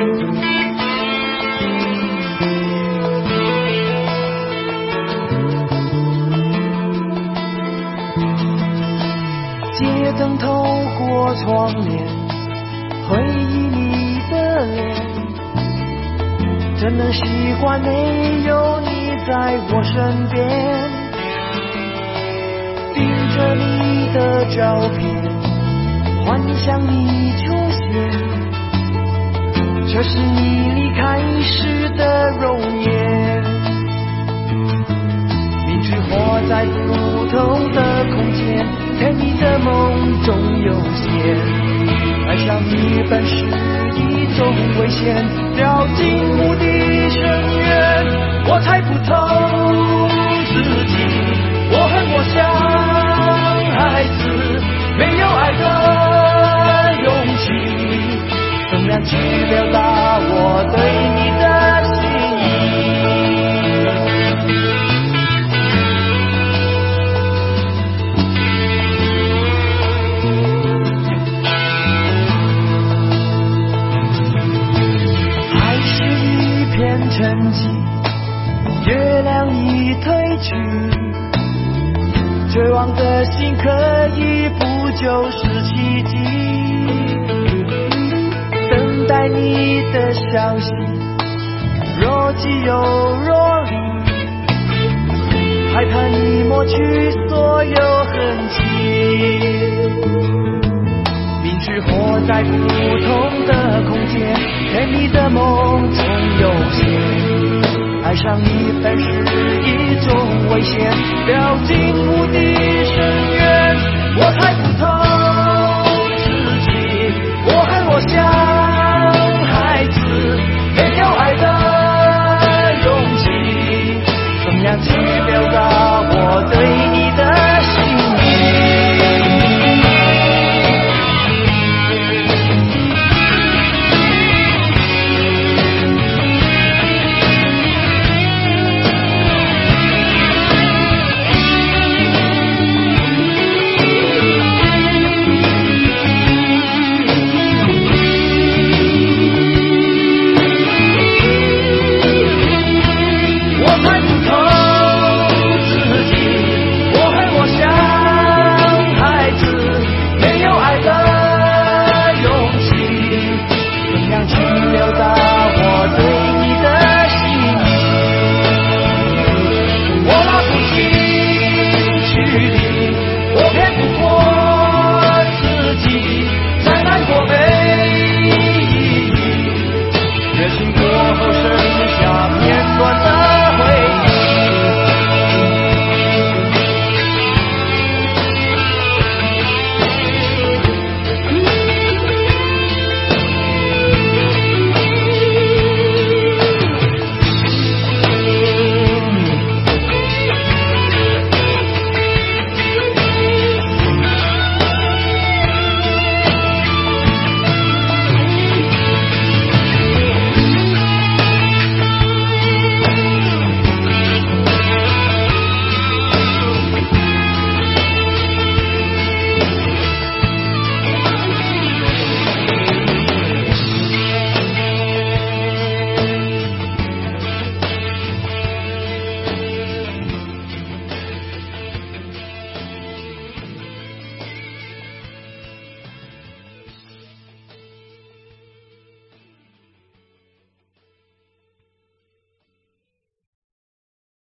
街灯透过窗帘，回忆你的脸，怎能习惯没有你在我身边？盯着你的照片，幻想你出现，这是你离开时的容颜。明知活在不同的空间，甜蜜的梦中有限，爱上你本是一种危险，掉进无底深渊。我猜不透自己，我恨我像孩子，没有爱的勇气，怎样去表达我对你的心意？还是一片沉寂，月亮已退去，绝望的心可以不就是奇迹？等待你的消息，若即又若离，害怕你抹去所有痕迹。明知活在不同的空间，甜蜜的梦总有限，爱上你本是一种危险，掉进无底